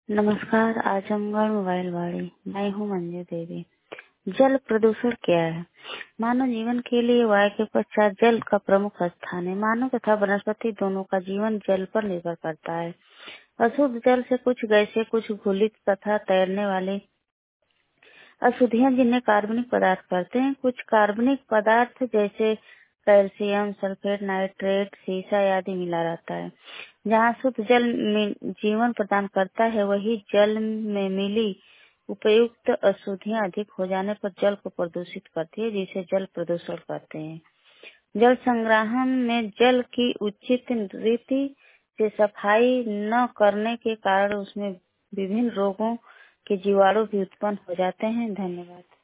नमस्कार। आजमगढ़ मोबाइल वाड़ी। मैं हूँ मंजू देवी। जल प्रदूषण क्या है? मानव जीवन के लिए वायु के पश्चात जल का प्रमुख स्थान है। मानव तथा वनस्पति दोनों का जीवन जल पर निर्भर करता है। अशुद्ध जल से कुछ गैसें, कुछ घुलित तथा तैरने वाले अशुद्धियां जिन्हें कार्बनिक पदार्थ कहते हैं। कुछ कार्बनिक पदार्थ जैसे कैल्शियम सल्फेट, नाइट्रेट, सीसा आदि मिला रहता है। जहाँ शुद्ध जल में जीवन प्रदान करता है, वही जल में मिली उपयुक्त अशुद्धियां अधिक हो जाने पर जल को प्रदूषित करती है, जिसे जल प्रदूषण कहते हैं। जल संग्रहण में जल की उचित रीति से सफाई न करने के कारण उसमें विभिन्न रोगों के जीवाणु भी उत्पन्न हो जाते हैं। धन्यवाद।